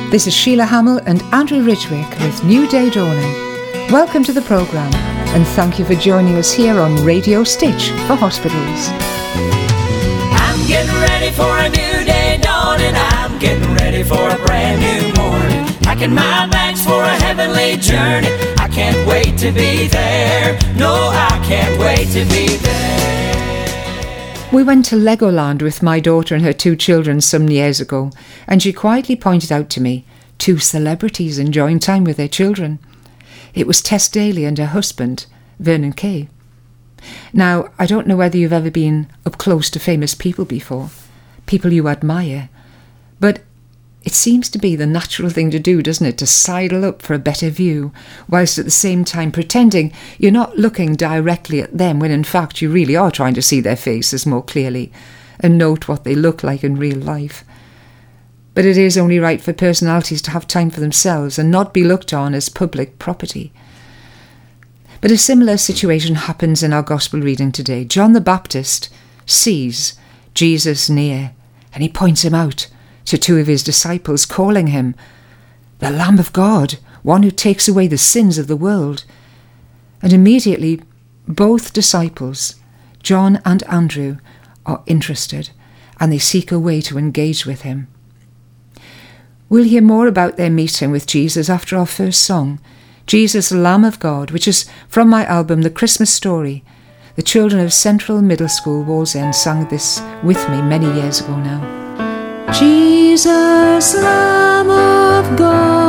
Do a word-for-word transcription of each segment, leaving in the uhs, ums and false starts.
This is Sheila Hamill and Andrew Ridgwick with New Day Dawning. Welcome to the programme and thank you for joining us here on Radio Stitch for Hospitals. I'm getting ready for a new day dawning. I'm getting ready for a brand new morning. Packing my bags for a heavenly journey. I can't wait to be there. No, I can't wait to be there. We went to Legoland with my daughter and her two children some years ago, and she quietly pointed out to me two celebrities enjoying time with their children. It was Tess Daly and her husband, Vernon Kay. Now, I don't know whether you've ever been up close to famous people before, people you admire, but it seems to be the natural thing to do, doesn't it, to sidle up for a better view, whilst at the same time pretending you're not looking directly at them when in fact you really are trying to see their faces more clearly and note what they look like in real life. But it is only right for personalities to have time for themselves and not be looked on as public property. But a similar situation happens in our Gospel reading today. John the Baptist sees Jesus near and he points him out to two of his disciples, calling him the Lamb of God, one who takes away the sins of the world. And immediately both disciples, John and Andrew, are interested and they seek a way to engage with him. We'll hear more about their meeting with Jesus after our first song, Jesus, Lamb of God, which is from my album The Christmas Story. The children of Central Middle School Wallsend sang this with me many years ago now. Jesus, Lamb of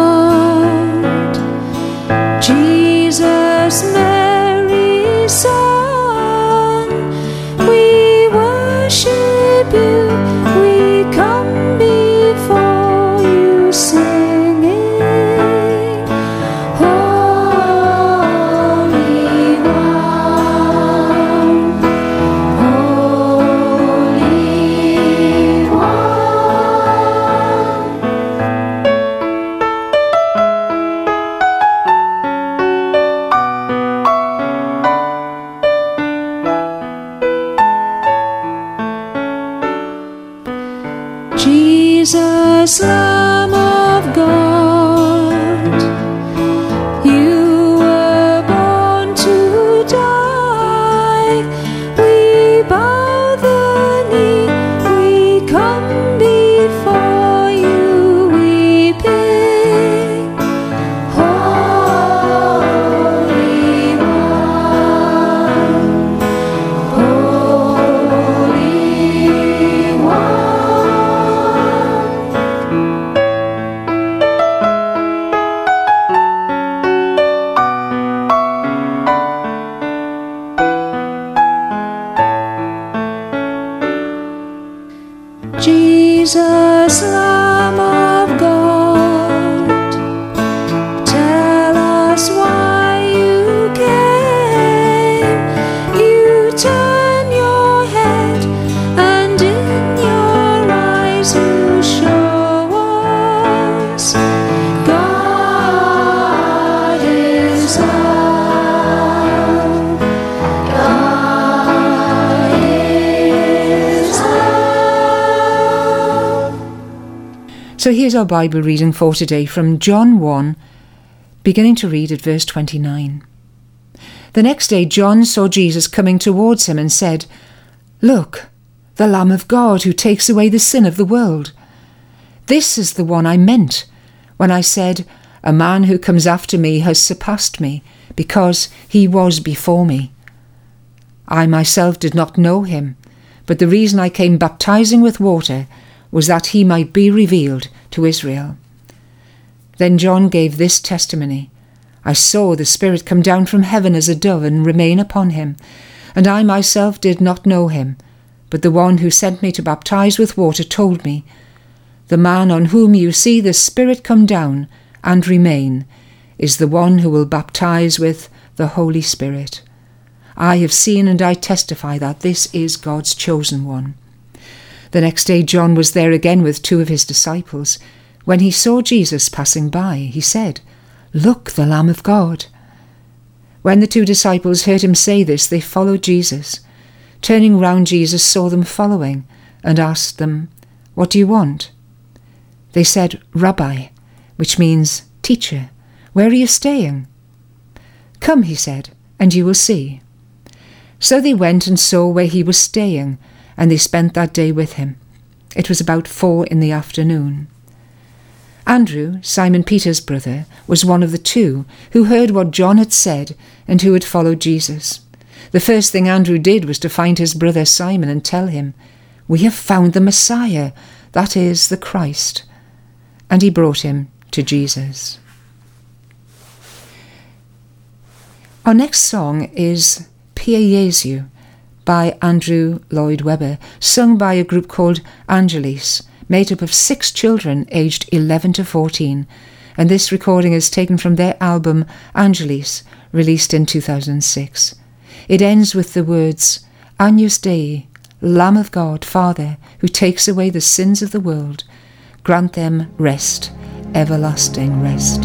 God, Jesus, Mary's Son, we worship you, we come before you singing, Holy One, Holy One. Jesus, Lamb of God, you were born to die. We bow the knee, we come before you weeping. Holy One, Holy One. Jesus, Lamb of God, tell us why you came. You turn your head and in your eyes you show us God is love. God is love. So here's our Bible reading for today from John one, beginning to read at verse twenty-nine. The next day John saw Jesus coming towards him and said, "Look, the Lamb of God who takes away the sin of the world. This is the one I meant when I said, a man who comes after me has surpassed me because he was before me. I myself did not know him, but the reason I came baptizing with water was that he might be revealed to Israel." Then John gave this testimony, "I saw the Spirit come down from heaven as a dove and remain upon him, and I myself did not know him, but the one who sent me to baptize with water told me, the man on whom you see the Spirit come down and remain is the one who will baptize with the Holy Spirit. I have seen and I testify that this is God's chosen one." The next day John was there again with two of his disciples. When he saw Jesus passing by, he said, "Look, the Lamb of God." When the two disciples heard him say this, they followed Jesus. Turning round, Jesus saw them following and asked them, "What do you want?" They said, "Rabbi, which means, Teacher, where are you staying? Come, he said, and you will see. So they went and saw where he was staying, and they spent that day with him. It was about four in the afternoon. Andrew, Simon Peter's brother, was one of the two who heard what John had said and who had followed Jesus. The first thing Andrew did was to find his brother Simon and tell him, "We have found the Messiah, that is, the Christ." And he brought him to Jesus. Our next song is Pie Jesu by Andrew Lloyd Webber, sung by a group called Angelis, made up of six children aged eleven to fourteen, and this recording is taken from their album Angelis, released in two thousand six. It ends with the words, Agnus Dei, Lamb of God, Father, who takes away the sins of the world, grant them rest, everlasting rest.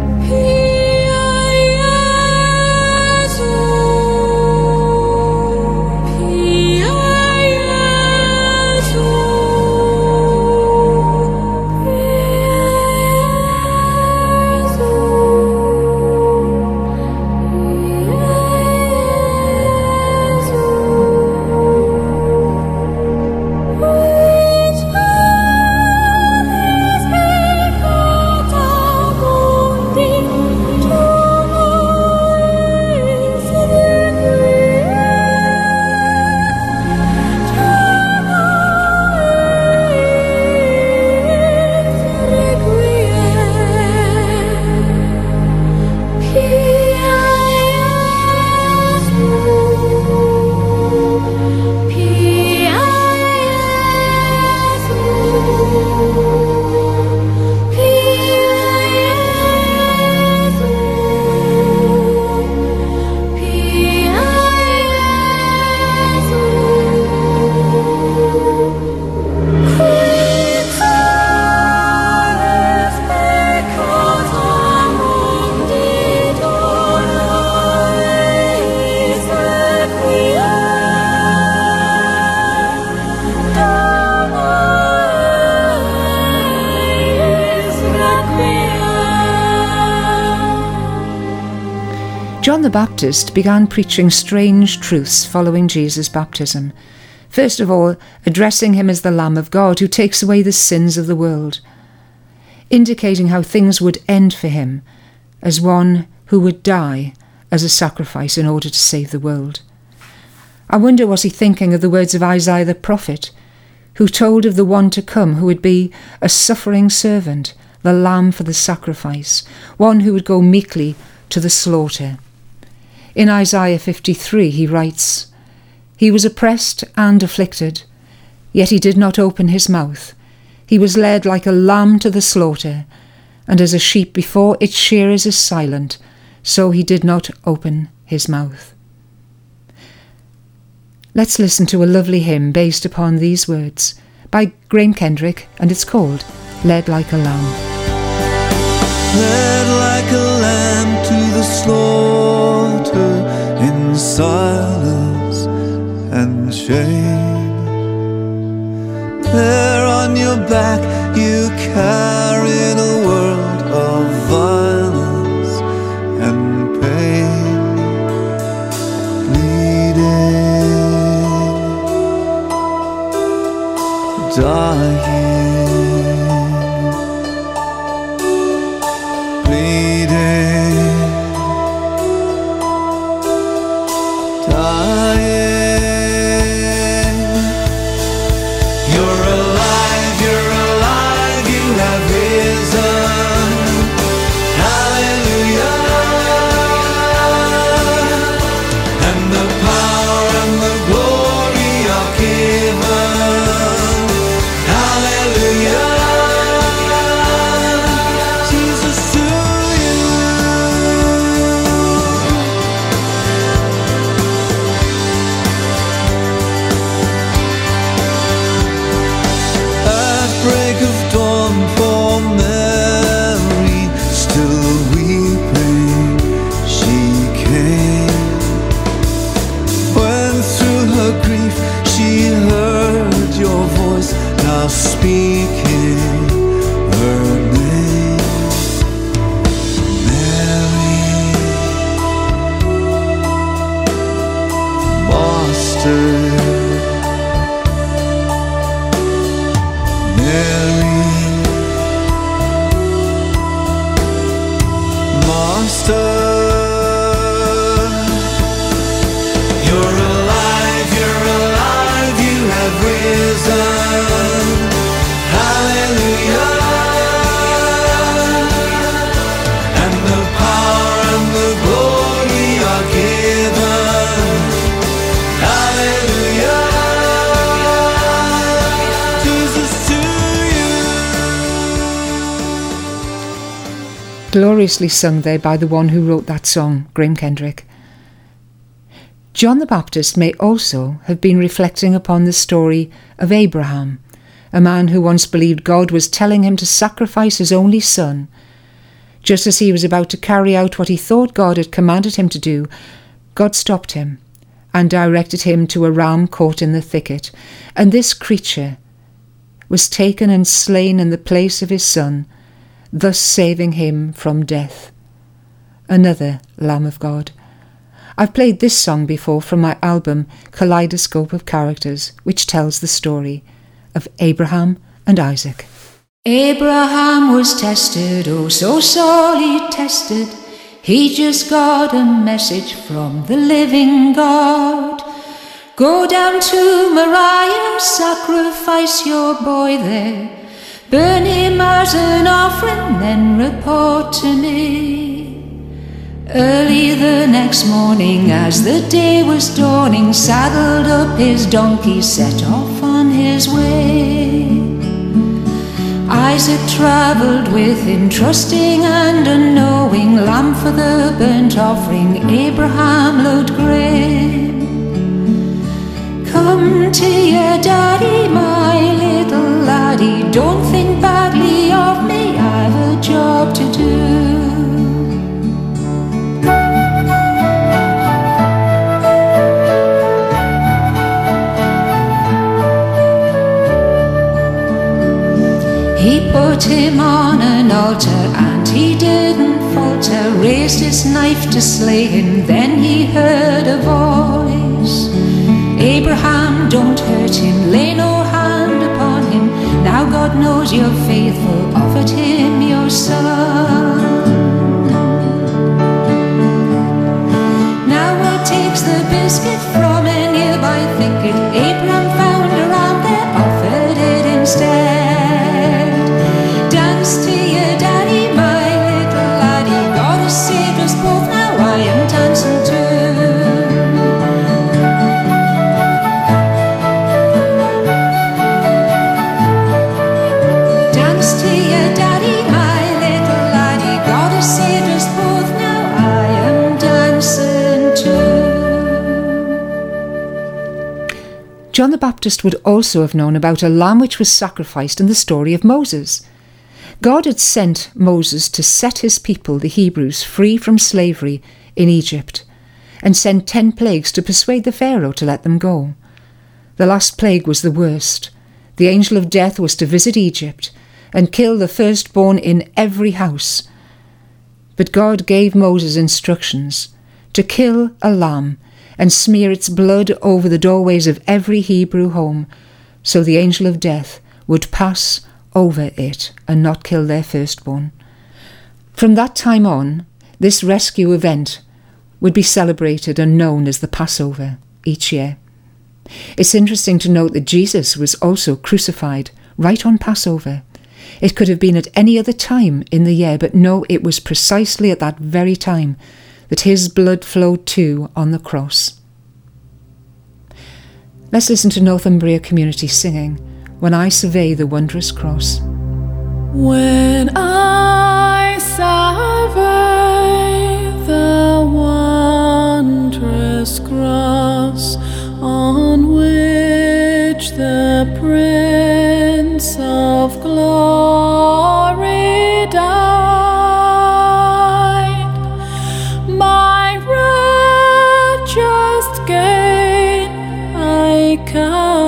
John the Baptist began preaching strange truths following Jesus' baptism. First of all, addressing him as the Lamb of God who takes away the sins of the world, indicating how things would end for him as one who would die as a sacrifice in order to save the world. I wonder, was he thinking of the words of Isaiah the prophet, who told of the one to come who would be a suffering servant, the lamb for the sacrifice, one who would go meekly to the slaughter. In Isaiah fifty-three he writes, "He was oppressed and afflicted, yet he did not open his mouth. He was led like a lamb to the slaughter, and as a sheep before its shearers is silent, so he did not open his mouth." Let's listen to a lovely hymn based upon these words by Graham Kendrick, and it's called Led Like a Lamb. Led like a lamb to the slaughter in silence and shame. There on your back you carried a world of violence and pain, bleeding, dying. You're alive, you're alive, you have gloriously sung there by the one who wrote that song, Graham Kendrick. John the Baptist may also have been reflecting upon the story of Abraham, a man who once believed God was telling him to sacrifice his only son. Just as he was about to carry out what he thought God had commanded him to do, God stopped him and directed him to a ram caught in the thicket, and this creature was taken and slain in the place of his son, thus saving him from death. Another Lamb of God. I've played this song before from my album Kaleidoscope of Characters, which tells the story of Abraham and Isaac. Abraham was tested, oh so sorely tested. He just got a message from the living God. Go down to Moriah, sacrifice your boy there. Burn him as an offering, then report to me. Early the next morning, as the day was dawning, saddled up his donkey, set off on his way. Isaac travelled with him, trusting and unknowing, lamb for the burnt offering, Abraham looked grim. Come to your daddy, my little laddie, don't think badly of me, I've a job to do. He put him on an altar and he didn't falter, raised his knife to slay him, then he heard a voice. Abraham, don't hurt him, lay no hand upon him, now God knows you're faithful, offered him your son. Now what takes the biscuit from a nearby thicket? Abraham found a ram there, offered it instead. John the Baptist would also have known about a lamb which was sacrificed in the story of Moses. God had sent Moses to set his people, the Hebrews, free from slavery in Egypt, and sent ten plagues to persuade the Pharaoh to let them go. The last plague was the worst. The angel of death was to visit Egypt and kill the firstborn in every house. But God gave Moses instructions to kill a lamb and smear its blood over the doorways of every Hebrew home, so the angel of death would pass over it and not kill their firstborn. From that time on, this rescue event would be celebrated and known as the Passover each year. It's interesting to note that Jesus was also crucified right on Passover. It could have been at any other time in the year, but no, it was precisely at that very time that his blood flowed too on the cross. Let's listen to Northumbria Community singing When I Survey the Wondrous Cross. When I survey the wondrous cross on which the Prince of Glory died, my just gain I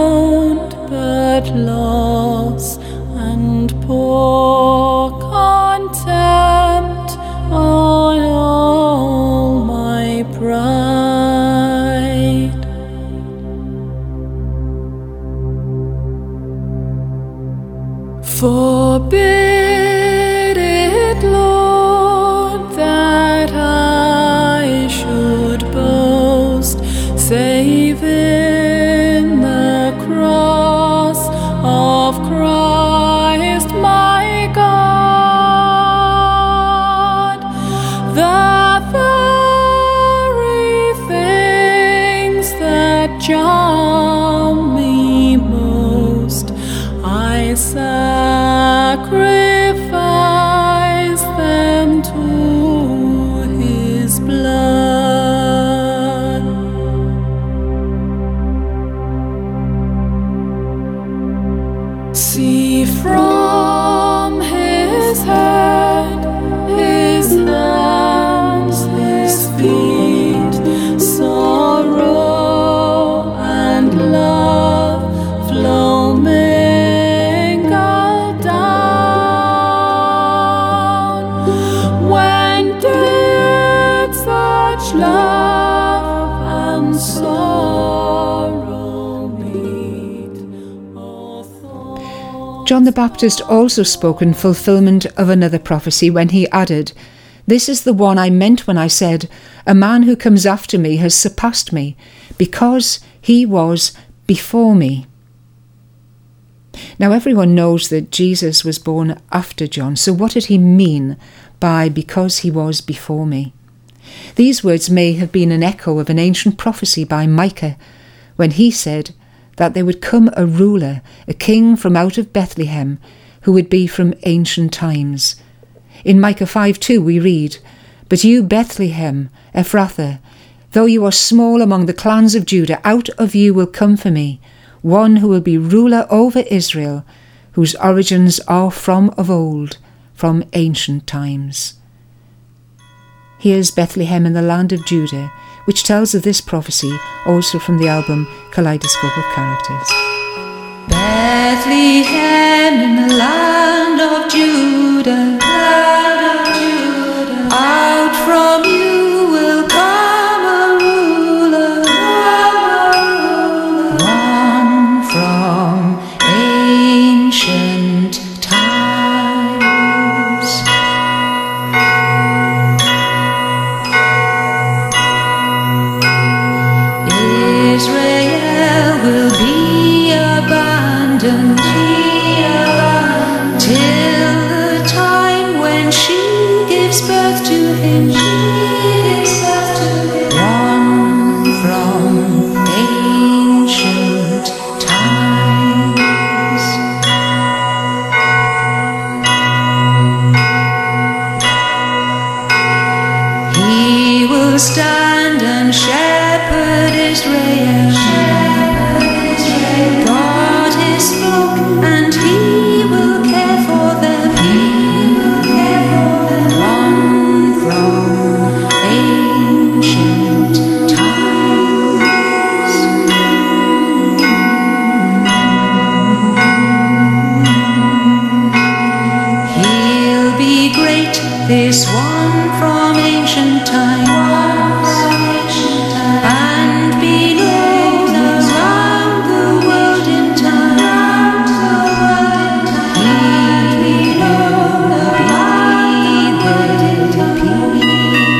count but loss, and poor John the Baptist also spoke in fulfilment of another prophecy when he added, "This is the one I meant when I said, 'A man who comes after me has surpassed me, because he was before me.'" Now everyone knows that Jesus was born after John, so what did he mean by "because he was before me"? These words may have been an echo of an ancient prophecy by Micah, when he said that there would come a ruler, a king from out of Bethlehem, who would be from ancient times. In Micah five two we read, "But you, Bethlehem, Ephrathah, though you are small among the clans of Judah, out of you will come for me one who will be ruler over Israel, whose origins are from of old, from ancient times." Here's Bethlehem in the land of Judah, which tells of this prophecy also from the album Kaleidoscope of Characters. Bethlehem in the land of Judah, land of Judah. Out from you will come a ruler, one from ancient times. Israel will be abandoned till the time when she gives birth to him. One from ancient times. He will stand and shepherd Israel. God is spoke, and he will care for them. He will care for them. One from ancient times. He'll be great, this one from ancient times. And be known around the world in time. He'll be known around the world in peace.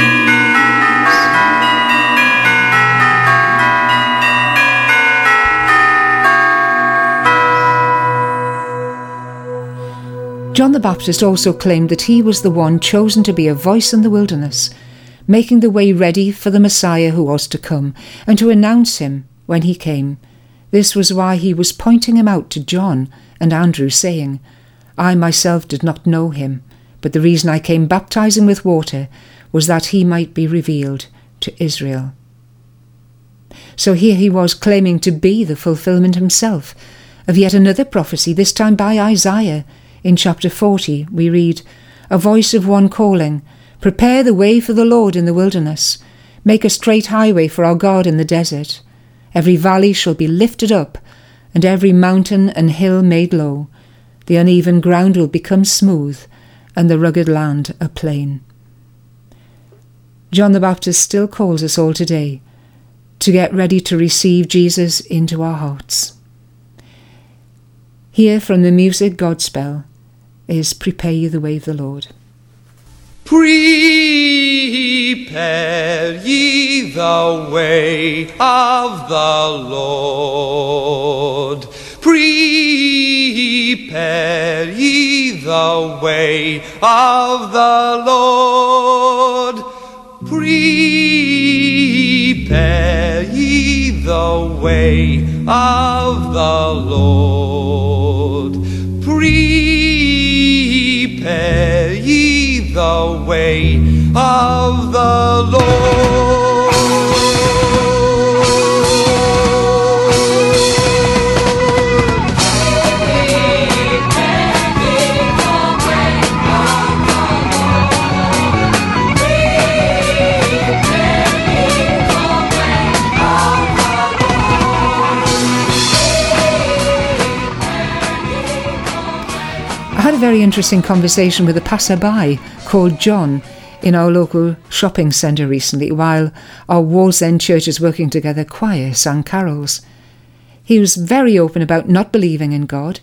John the Baptist also claimed that he was the one chosen to be a voice in the wilderness, making the way ready for the Messiah who was to come, and to announce him when he came. This was why he was pointing him out to John and Andrew, saying, "I myself did not know him, but the reason I came baptizing with water was that he might be revealed to Israel." So here he was claiming to be the fulfilment himself of yet another prophecy, this time by Isaiah. In chapter forty we read, "A voice of one calling, 'Prepare the way for the Lord in the wilderness. Make a straight highway for our God in the desert. Every valley shall be lifted up, and every mountain and hill made low. The uneven ground will become smooth, and the rugged land a plain." John the Baptist still calls us all today to get ready to receive Jesus into our hearts. Here from the music Godspell is "Prepare Ye the Way of the Lord." Prepare ye the way of the Lord. Prepare ye the way of the Lord. Prepare ye the way of the Lord. Prepare ye the way of the Lord. I had a very interesting conversation with a passerby called John in our local shopping centre recently while our Wallsend Churches Working Together choir sang carols. He was very open about not believing in God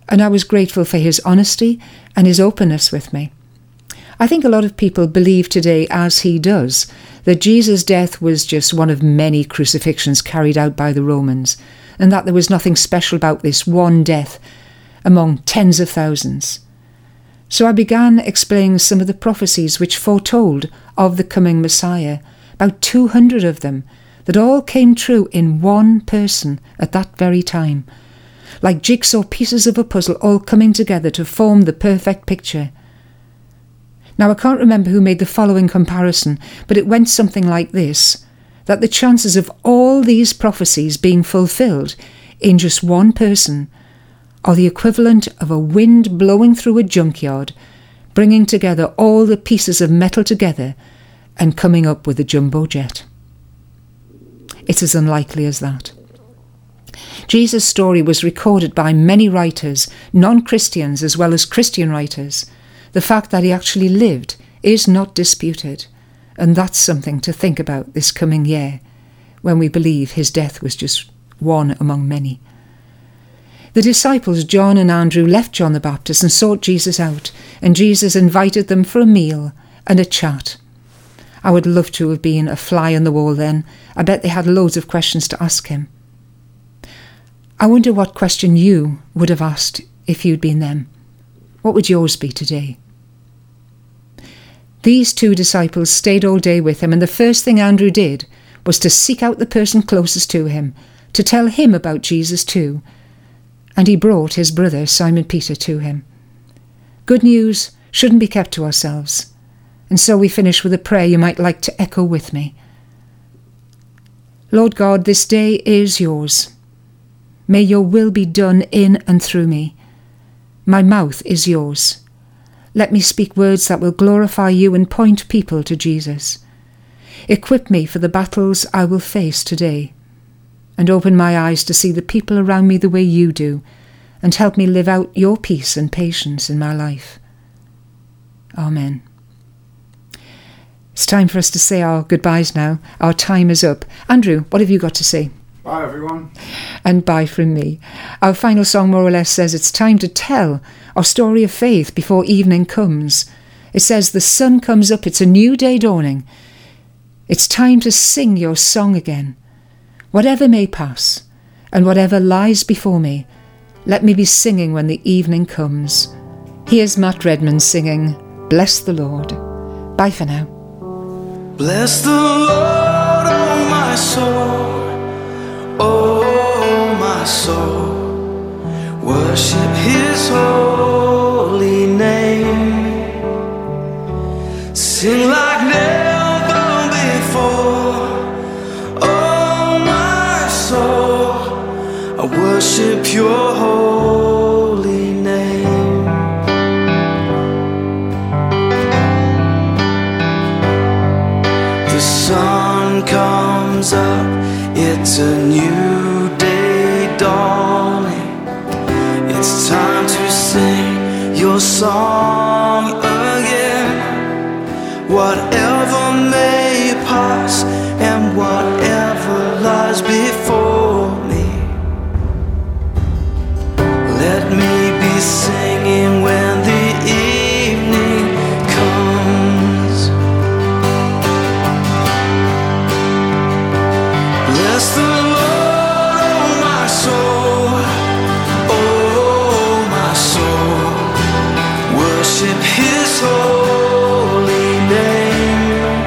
And I was grateful for his honesty and his openness with me. I think a lot of people believe today, as he does, that Jesus' death was just one of many crucifixions carried out by the Romans, and that there was nothing special about this one death among tens of thousands. So I began explaining some of the prophecies which foretold of the coming Messiah, about two hundred of them, that all came true in one person at that very time, like jigsaw pieces of a puzzle all coming together to form the perfect picture. Now I can't remember who made the following comparison, but it went something like this, that the chances of all these prophecies being fulfilled in just one person are the equivalent of a wind blowing through a junkyard, bringing together all the pieces of metal together and coming up with a jumbo jet. It's as unlikely as that. Jesus' story was recorded by many writers, non-Christians as well as Christian writers. The fact that he actually lived is not disputed, and that's something to think about this coming year, when we believe his death was just one among many. The disciples John and Andrew left John the Baptist and sought Jesus out, and Jesus invited them for a meal and a chat. I would love to have been a fly on the wall then. I bet they had loads of questions to ask him. I wonder what question you would have asked if you'd been them. What would yours be today? These two disciples stayed all day with him, and the first thing Andrew did was to seek out the person closest to him, to tell him about Jesus too. And he brought his brother Simon Peter to him. Good news shouldn't be kept to ourselves. And so we finish with a prayer you might like to echo with me. Lord God, this day is yours. May your will be done in and through me. My mouth is yours. Let me speak words that will glorify you and point people to Jesus. Equip me for the battles I will face today, and open my eyes to see the people around me the way you do, and help me live out your peace and patience in my life. Amen. It's time for us to say our goodbyes now. Our time is up. Andrew, what have you got to say? Bye, everyone. And bye from me. Our final song more or less says it's time to tell our story of faith before evening comes. It says the sun comes up, it's a new day dawning. It's time to sing your song again. Whatever may pass, and whatever lies before me, let me be singing when the evening comes. Here's Matt Redman singing, Bless the Lord. Bye for now. Bless the Lord, oh my soul. Oh, my soul, worship his holy name. Sing like never before. Oh, my soul, I worship your holy name. The sun comes up, it's a new day dawning. It's time to sing your song again. Whatever may pass and whatever lies before me, let me be singing when the evening comes. Bless the Lord, oh my soul, oh my soul, worship his holy name.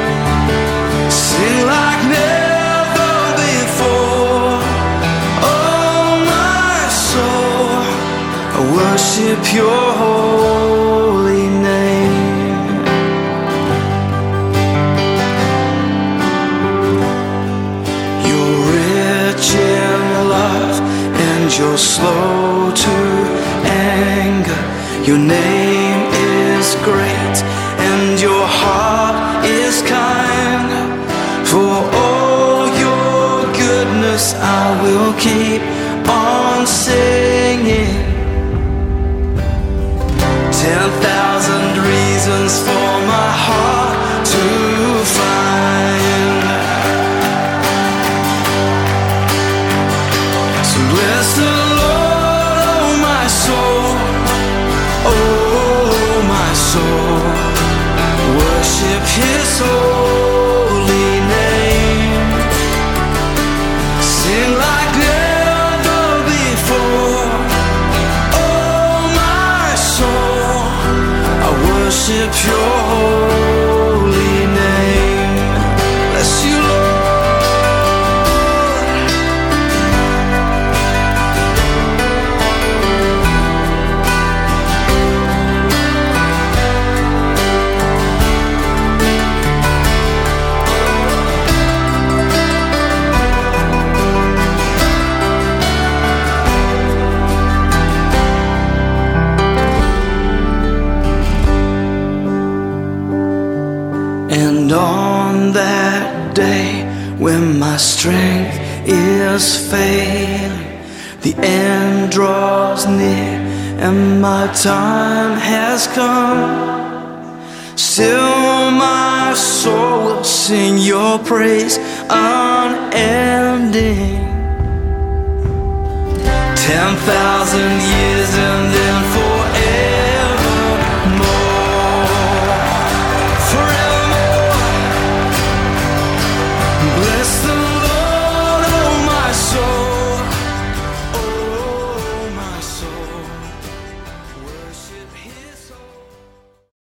Sing like never before. Oh my soul, I worship your holy name. You're slow to anger. Your name is great and your heart is kind. For all your goodness I will keep on singing. soul worship His holy name. Sing like never before. Oh, my soul, I worship Your holy name. Bless You, Lord. And on that day when my strength is failing, the end draws near and my time has come, still my soul will sing Your praise unending. Ten thousand years and then forever.